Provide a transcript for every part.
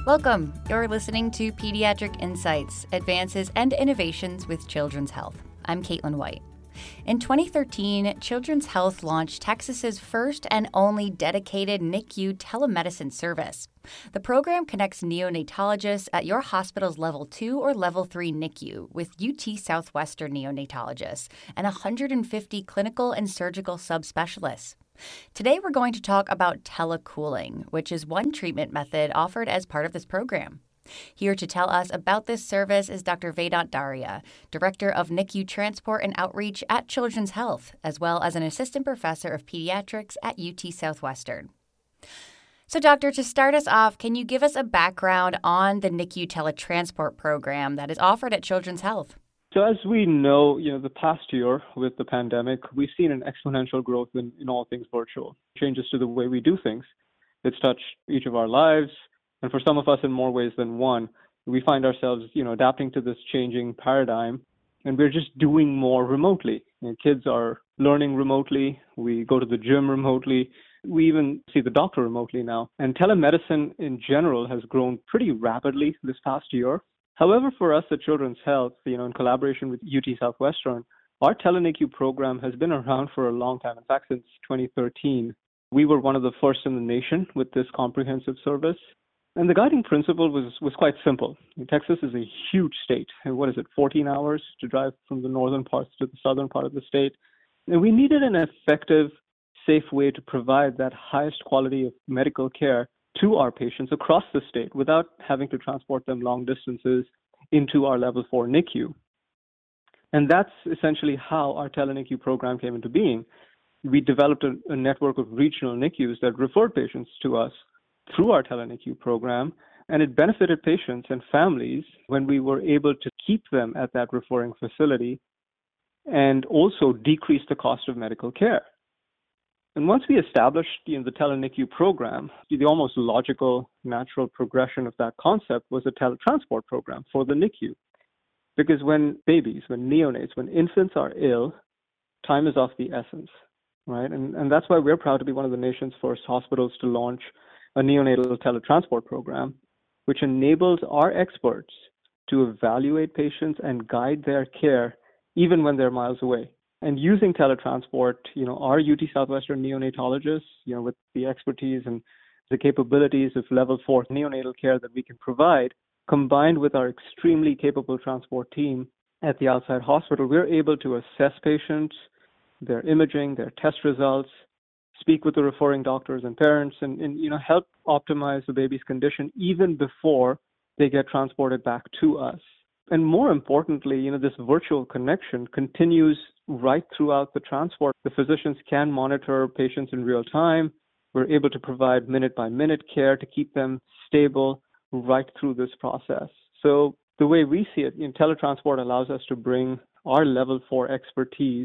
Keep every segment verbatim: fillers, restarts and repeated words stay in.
Welcome. You're listening to Pediatric Insights, Advances and Innovations with Children's Health. I'm Caitlin White. In twenty thirteen, Children's Health launched Texas's first and only dedicated N I C U telemedicine service. The program connects neonatologists at your hospital's Level two or Level three N I C U with U T Southwestern neonatologists and one hundred fifty clinical and surgical subspecialists. Today, we're going to talk about telecooling, which is one treatment method offered as part of this program. Here to tell us about this service is Doctor Vedant Daria, Director of N I C U Transport and Outreach at Children's Health, as well as an Assistant Professor of Pediatrics at U T Southwestern. So, Doctor, to start us off, can you give us a background on the N I C U teletransport program that is offered at Children's Health? So as we know, you know, the past year with the pandemic, we've seen an exponential growth in, in all things virtual, changes to the way we do things. It's touched each of our lives, and for some of us in more ways than one. We find ourselves, you know, adapting to this changing paradigm, and we're just doing more remotely. You know, kids are learning remotely. We go to the gym remotely. We even see the doctor remotely now. And telemedicine in general has grown pretty rapidly this past year. However, for us at Children's Health, you know, in collaboration with U T Southwestern, our tele-N I C U program has been around for a long time. In fact, since twenty thirteen, we were one of the first in the nation with this comprehensive service. And the guiding principle was, was quite simple. Texas is a huge state. And what is it, fourteen hours to drive from the northern parts to the southern part of the state? And we needed an effective, safe way to provide that highest quality of medical care to our patients across the state without having to transport them long distances into our Level four N I C U. And that's essentially how our tele-N I C U program came into being. We developed a, a network of regional N I C Us that referred patients to us through our tele-N I C U program, and it benefited patients and families when we were able to keep them at that referring facility and also decrease the cost of medical care. And once we established, you know, the tele-N I C U program, the almost logical, natural progression of that concept was a teletransport program for the N I C U. Because when babies, when neonates, when infants are ill, time is of the essence, right? And, and that's why we're proud to be one of the nation's first hospitals to launch a neonatal teletransport program, which enables our experts to evaluate patients and guide their care even when they're miles away. And using teletransport, you know, our U T Southwestern neonatologists, you know, with the expertise and the capabilities of Level four neonatal care that we can provide, combined with our extremely capable transport team at the outside hospital, we're able to assess patients, their imaging, their test results, speak with the referring doctors and parents, and, and you know, help optimize the baby's condition even before they get transported back to us. And more importantly, you know, this virtual connection continues right throughout the transport. The physicians can monitor patients in real time. We're able to provide minute-by-minute care to keep them stable right through this process. So the way we see it, you know, teletransport allows us to bring our Level four expertise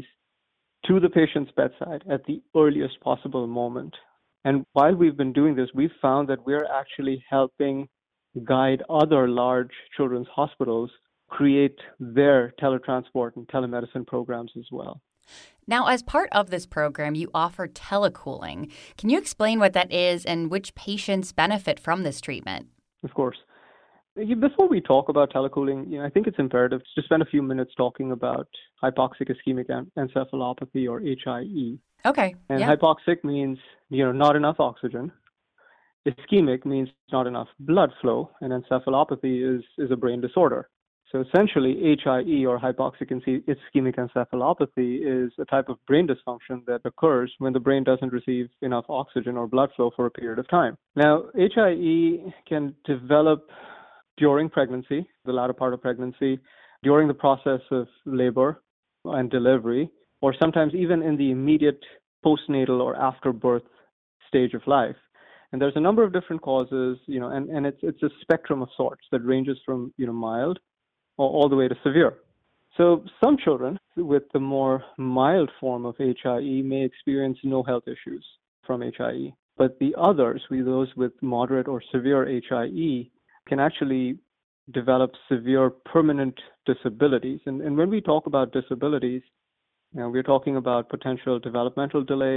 to the patient's bedside at the earliest possible moment. And while we've been doing this, we've found that we're actually helping guide other large children's hospitals create their teletransport and telemedicine programs as well. Now, as part of this program, you offer telecooling. Can you explain what that is and which patients benefit from this treatment? Of course. Before we talk about telecooling, you know, I think it's imperative to spend a few minutes talking about hypoxic ischemic encephalopathy, or H I E. Okay. And yeah. hypoxic means, you know, not enough oxygen. Ischemic means not enough blood flow, and encephalopathy is, is a brain disorder. So essentially, H I E, or hypoxic ischemic encephalopathy, is a type of brain dysfunction that occurs when the brain doesn't receive enough oxygen or blood flow for a period of time. Now, H I E can develop during pregnancy, the latter part of pregnancy, during the process of labor and delivery, or sometimes even in the immediate postnatal or after birth stage of life. And there's a number of different causes, you know, and, and it's it's a spectrum of sorts that ranges from, you know, mild all the way to severe. So some children with the more mild form of H I E may experience no health issues from H I E. But the others, those with moderate or severe H I E, can actually develop severe permanent disabilities. And, and when we talk about disabilities, you know, we're talking about potential developmental delays,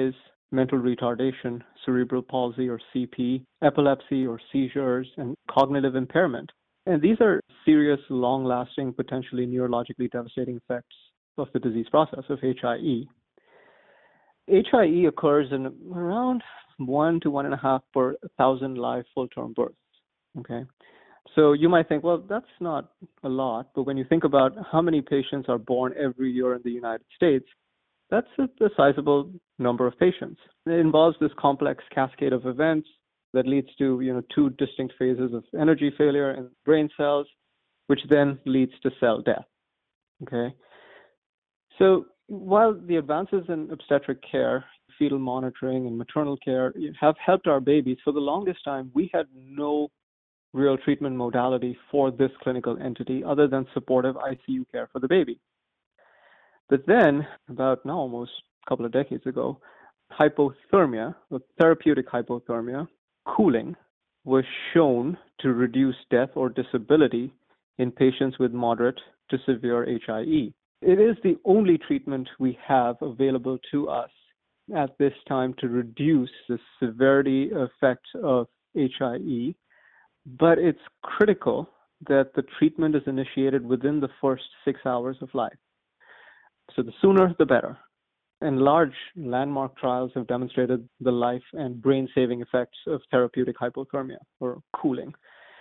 mental retardation, cerebral palsy or C P, epilepsy or seizures, and cognitive impairment. And these are serious, long-lasting, potentially neurologically devastating effects of the disease process of H I E. H I E occurs in around one to one and a half per thousand live full-term births. Okay, so you might think, well, that's not a lot, but when you think about how many patients are born every year in the United States, that's a, a sizable number of patients. It involves this complex cascade of events that leads to, you know, two distinct phases of energy failure in brain cells, which then leads to cell death. Okay, so while the advances in obstetric care, fetal monitoring, and maternal care have helped our babies, for the longest time, we had no real treatment modality for this clinical entity other than supportive I C U care for the baby. But then, about now almost a couple of decades ago, hypothermia, or therapeutic hypothermia, cooling, was shown to reduce death or disability in patients with moderate to severe H I E. It is the only treatment we have available to us at this time to reduce the severity effect of H I E, but it's critical that the treatment is initiated within the first six hours of life. So the sooner, the better. And large landmark trials have demonstrated the life and brain-saving effects of therapeutic hypothermia, or cooling.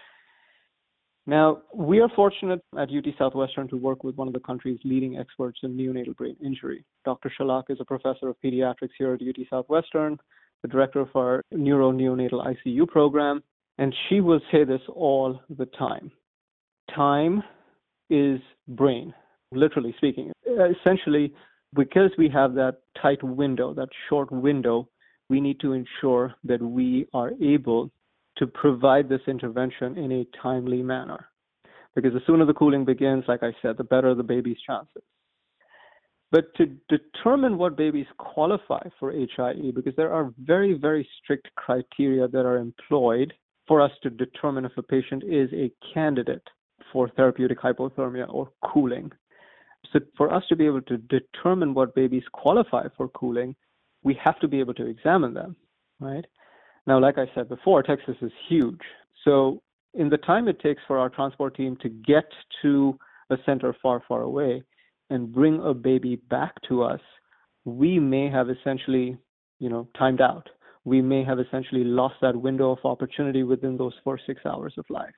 Now, we are fortunate at U T Southwestern to work with one of the country's leading experts in neonatal brain injury. Doctor Shalak is a professor of pediatrics here at U T Southwestern, the director of our neuro-neonatal I C U program, and she will say this all the time. Time is brain, literally speaking. Essentially, because we have that tight window, that short window, we need to ensure that we are able to provide this intervention in a timely manner. Because the sooner the cooling begins, like I said, the better the baby's chances. But to determine what babies qualify for H I E, because there are very, very strict criteria that are employed for us to determine if a patient is a candidate for therapeutic hypothermia or cooling. So for us to be able to determine what babies qualify for cooling, we have to be able to examine them, right? Now, like I said before, Texas is huge. So in the time it takes for our transport team to get to a center far, far away and bring a baby back to us, we may have essentially, you know, timed out. We may have essentially lost that window of opportunity within those first six hours of life.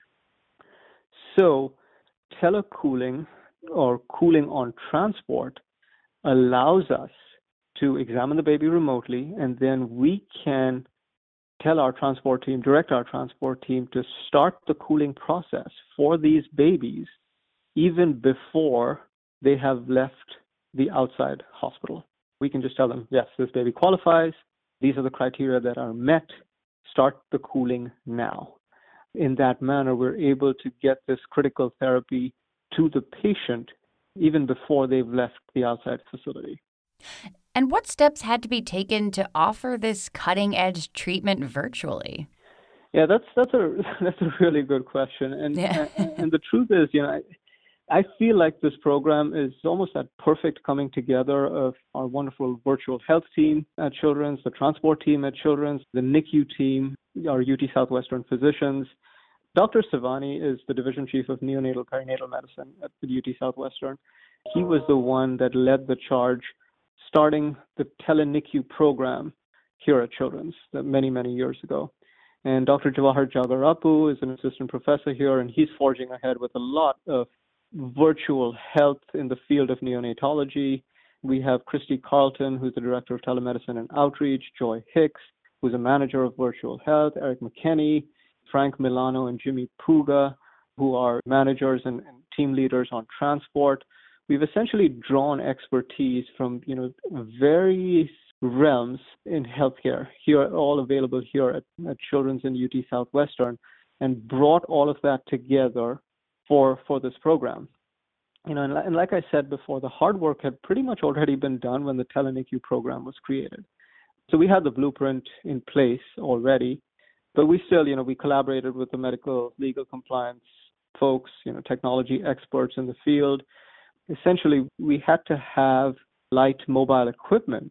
So telecooling or cooling on transport allows us to examine the baby remotely, and then we can tell our transport team, direct our transport team to start the cooling process for these babies even before they have left the outside hospital. We can just tell them, yes, this baby qualifies. These are the criteria that are met. Start the cooling now. In that manner, we're able to get this critical therapy to the patient even before they've left the outside facility. And what steps had to be taken to offer this cutting-edge treatment virtually? Yeah, that's that's a that's a really good question. And yeah. and, and the truth is, you know, I, I feel like this program is almost that perfect coming together of our wonderful virtual health team at Children's, the transport team at Children's, the N I C U team, our U T Southwestern physicians. Doctor Savani is the division chief of neonatal perinatal medicine at the U T Southwestern. He was the one that led the charge starting the tele-N I C U program here at Children's many, many years ago. And Doctor Jawahar Jagarapu is an assistant professor here, and he's forging ahead with a lot of virtual health in the field of neonatology. We have Christy Carlton, who's the director of telemedicine and outreach, Joy Hicks, who's a manager of virtual health, Eric McKenney, Frank Milano, and Jimmy Puga, who are managers and, and team leaders on transport. We've essentially drawn expertise from, you know, various realms in healthcare here, all available here at, at Children's and U T Southwestern, and brought all of that together for for this program. You know, and, and like I said before, the hard work had pretty much already been done when the tele-N I C U program was created. So we had the blueprint in place already, but we still, you know, we collaborated with the medical legal compliance folks, you know, technology experts in the field. Essentially, we had to have light mobile equipment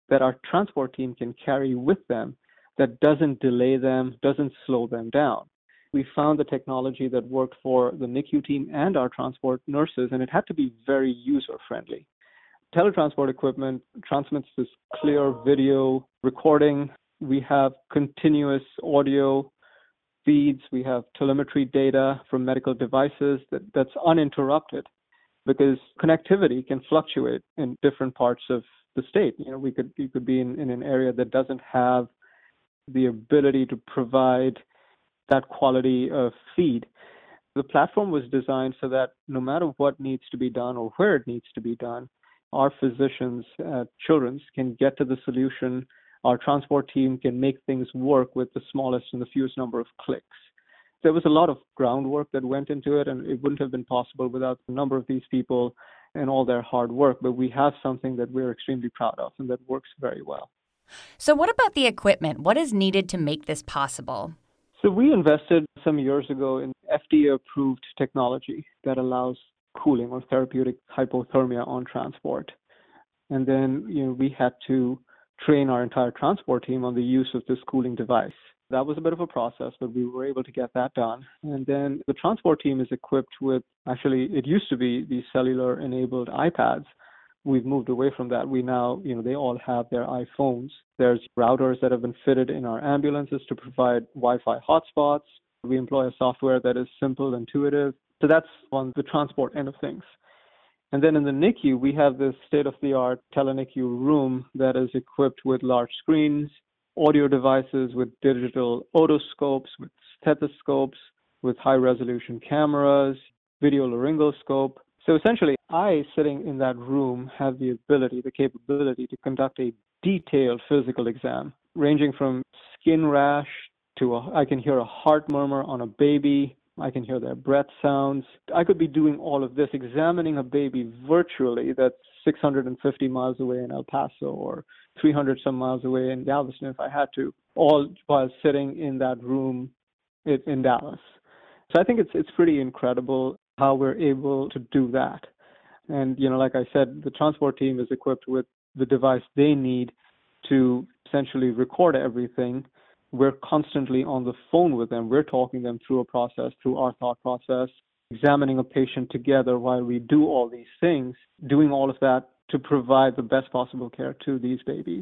that our transport team can carry with them that doesn't delay them, doesn't slow them down. We found the technology that worked for the N I C U team and our transport nurses, and it had to be very user-friendly. Teletransport equipment transmits this clear video recording. We have continuous audio feeds. We have telemetry data from medical devices that, that's uninterrupted, because connectivity can fluctuate in different parts of the state. You know, we could you could be in, in an area that doesn't have the ability to provide that quality of feed. The platform was designed so that no matter what needs to be done or where it needs to be done, our physicians at Children's can get to the solution. Our transport team can make things work with the smallest and the fewest number of clicks. There was a lot of groundwork that went into it, and it wouldn't have been possible without the number of these people and all their hard work. But we have something that we're extremely proud of and that works very well. So what about the equipment? What is needed to make this possible? So we invested some years ago in F D A-approved technology that allows cooling or therapeutic hypothermia on transport. And then, you know, we had to train our entire transport team on the use of this cooling device. That was a bit of a process, but we were able to get that done. And then the transport team is equipped with, actually, it used to be these cellular-enabled iPads. We've moved away from that. We now, you know, they all have their iPhones. There's routers that have been fitted in our ambulances to provide Wi-Fi hotspots. We employ a software that is simple, intuitive. So that's on the transport end of things. And then in the N I C U, we have this state-of-the-art tele-N I C U room that is equipped with large screens, audio devices with digital otoscopes, with stethoscopes, with high-resolution cameras, video laryngoscope. So essentially, I, sitting in that room, have the ability, the capability to conduct a detailed physical exam, ranging from skin rash to a, I can hear a heart murmur on a baby. I can hear their breath sounds. I could be doing all of this, examining a baby virtually that's six hundred fifty miles away in El Paso or three hundred some miles away in Galveston if I had to, all while sitting in that room in Dallas. So I think it's it's pretty incredible how we're able to do that. And, you know, like I said, the transport team is equipped with the device they need to essentially record everything. We're constantly on the phone with them. We're talking them through a process, through our thought process, examining a patient together while we do all these things, doing all of that to provide the best possible care to these babies.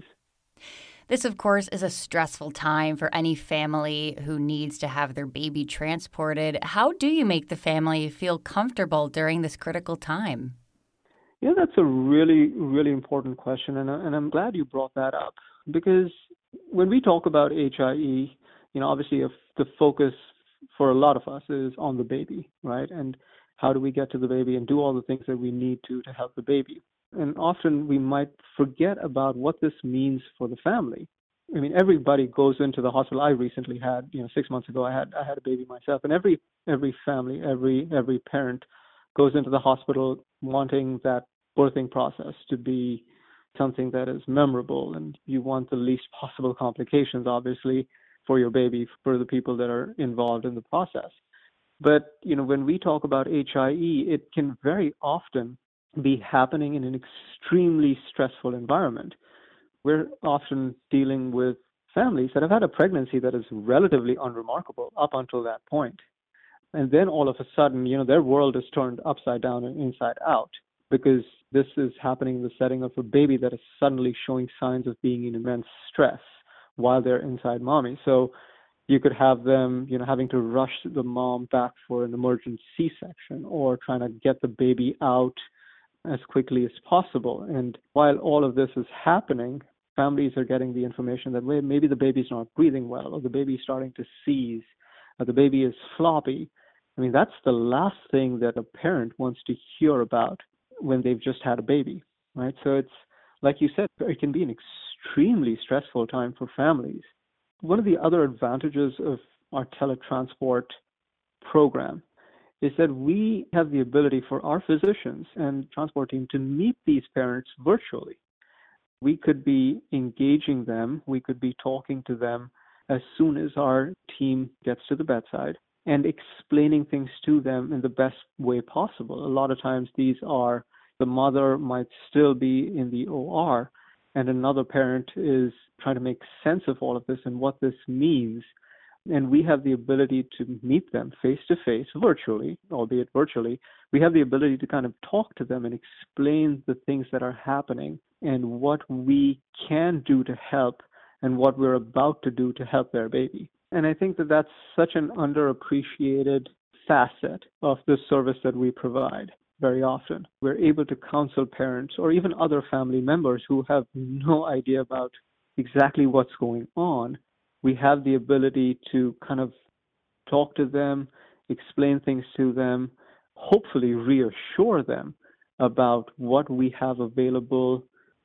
This, of course, is a stressful time for any family who needs to have their baby transported. How do you make the family feel comfortable during this critical time? Yeah, that's a really, really important question, and, and I'm glad you brought that up, because when we talk about H I E, you know, obviously if the focus for a lot of us is on the baby, right? And how do we get to the baby and do all the things that we need to to help the baby? And often we might forget about what this means for the family. I mean, everybody goes into the hospital. I recently had, you know, six months ago, I had I had a baby myself, and every every family, every every parent goes into the hospital wanting that birthing process to be something that is memorable, and you want the least possible complications, obviously, for your baby, for the people that are involved in the process. But, you know, when we talk about H I E, it can very often be happening in an extremely stressful environment. We're often dealing with families that have had a pregnancy that is relatively unremarkable up until that point. And then all of a sudden, you know, their world is turned upside down and inside out, because this is happening in the setting of a baby that is suddenly showing signs of being in immense stress while they're inside mommy. So you could have them, you know, having to rush the mom back for an emergent C-section or trying to get the baby out as quickly as possible. And while all of this is happening, families are getting the information that well, maybe the baby's not breathing well, or the baby's starting to seize, or the baby is floppy. I mean, that's the last thing that a parent wants to hear about when they've just had a baby, right? So it's, like you said, it can be an extremely stressful time for families. One of the other advantages of our teletransport program is that we have the ability for our physicians and transport team to meet these parents virtually. We could be engaging them, we could be talking to them as soon as our team gets to the bedside and explaining things to them in the best way possible. A lot of times these are, the mother might still be in the O R, and another parent is trying to make sense of all of this and what this means. And we have the ability to meet them face to face, virtually, albeit virtually. We have the ability to kind of talk to them and explain the things that are happening and what we can do to help and what we're about to do to help their baby. And I think that that's such an underappreciated facet of the service that we provide. Very often, we're able to counsel parents or even other family members who have no idea about exactly what's going on. We have the ability to kind of talk to them, explain things to them, hopefully reassure them about what we have available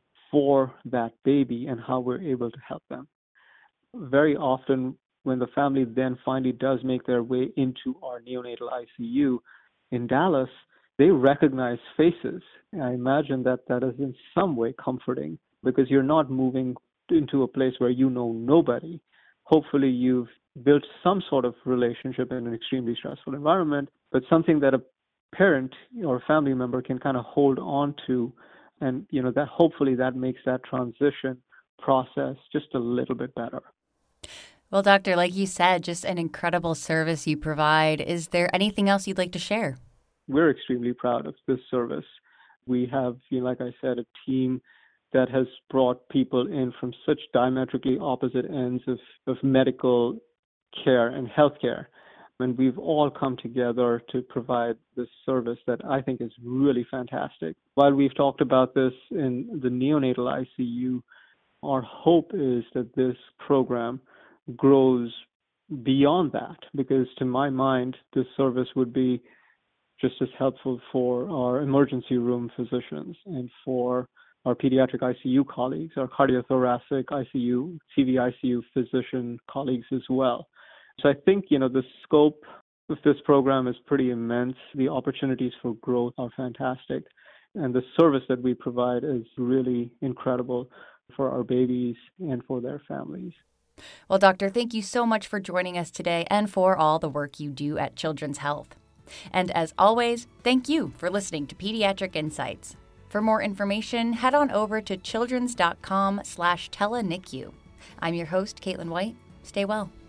for that baby and how we're able to help them. Very often, when the family then finally does make their way into our neonatal I C U in Dallas, they recognize faces. And I imagine that that is in some way comforting because you're not moving into a place where you know nobody. Hopefully you've built some sort of relationship in an extremely stressful environment, but something that a parent or family member can kind of hold on to. And, you know, that hopefully that makes that transition process just a little bit better. Well, doctor, like you said, just an incredible service you provide. Is there anything else you'd like to share? We're extremely proud of this service. We have, you know, like I said, a team that has brought people in from such diametrically opposite ends of, of medical care and healthcare. And we've all come together to provide this service that I think is really fantastic. While we've talked about this in the neonatal I C U, our hope is that this program grows beyond that, because to my mind, this service would be just as helpful for our emergency room physicians and for our pediatric I C U colleagues, our cardiothoracic I C U, C V I C U physician colleagues as well. So I think, you know, the scope of this program is pretty immense. The opportunities for growth are fantastic. And the service that we provide is really incredible for our babies and for their families. Well, doctor, thank you so much for joining us today and for all the work you do at Children's Health. And as always, thank you for listening to Pediatric Insights. For more information, head on over to childrens.com slash teleNICU. I'm your host, Caitlin White. Stay well.